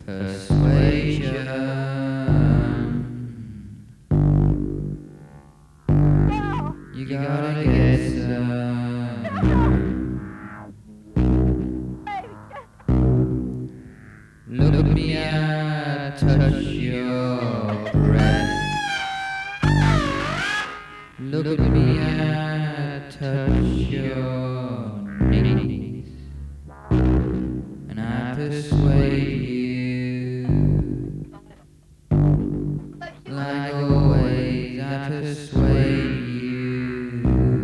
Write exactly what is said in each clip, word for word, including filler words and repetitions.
You gotta get some. Look at me, I touch your breath. Look at me, I touch your knees, and I persuade you. Like always, I persuade you.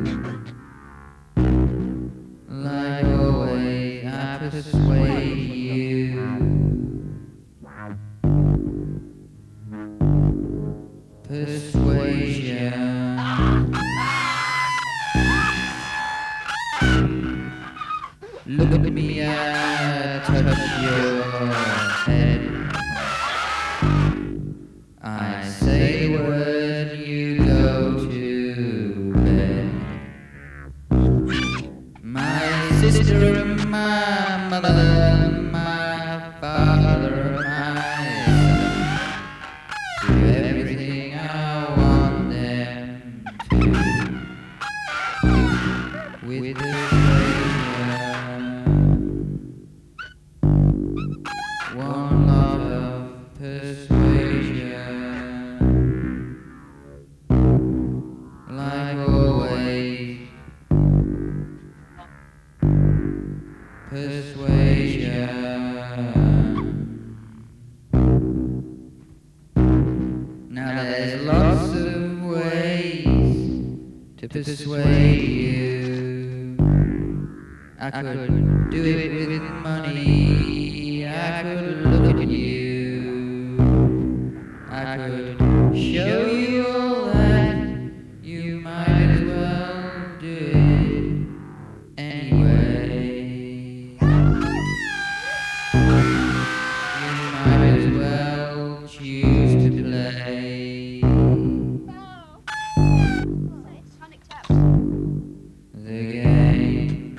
Like always, I persuade you. Persuasion. Look at me, I touch your head. I say the word, you go to bed. My sister and my mother, my father, my son, do everything I want them to, with persuasion. One lot of persuasion. Like always, persuasion. Now there's lots of ways to persuade you. I could do it with money, I could look at you, I could show you all that, you might as well do it anyway. You might as well choose to play the game.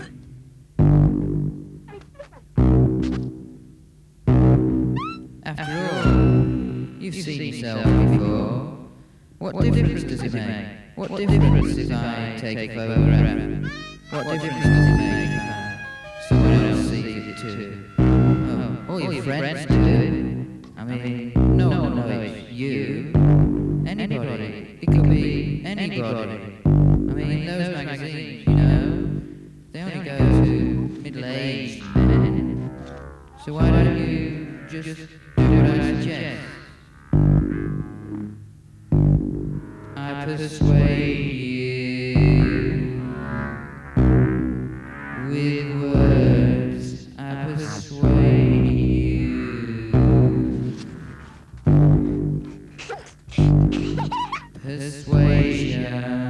After all, you've seen yourself before. What difference does it make? What difference if I take a photograph? What difference does it make if someone else sees it too? Oh, all your friends do it. I mean, no one knows you. Anybody. It could be anybody. I mean, those magazines, you know, they only go to middle-aged men. So why don't you just do what I suggest? I persuade you with words. I persuade you. Persuasion.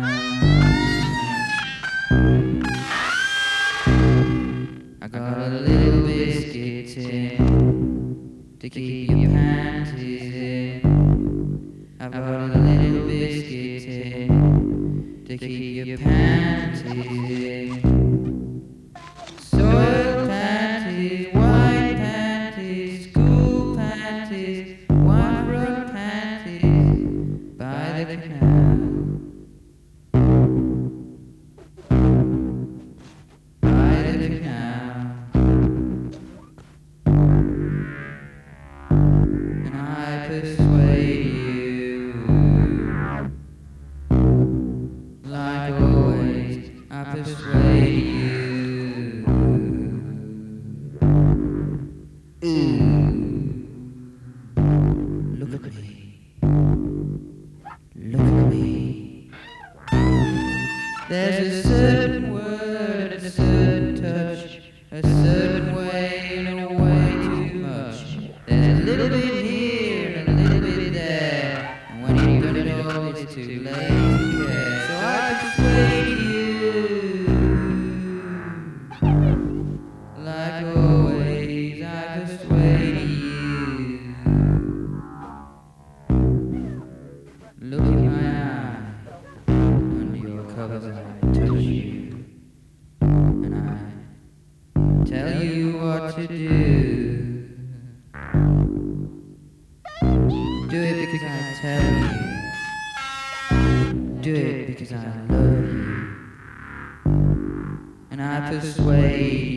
I got a little biscuit tin to keep your panties in. I've got a little biscuit tin to keep your panties in. Soiled panties, white panties, school panties, white rug panties, by the canal. By the canal. And I persuade you. Like always, I persuade you. Ooh. Look at me. Look at me. There's a certain word, a certain touch, a certain way and a way too much. There's a little bit here and a little bit there, and when you've done it all, it's too late to care. So I persuade you. Like always, I persuade you. Look in my eye, under your covers I touch you, and I tell you what to do. persuade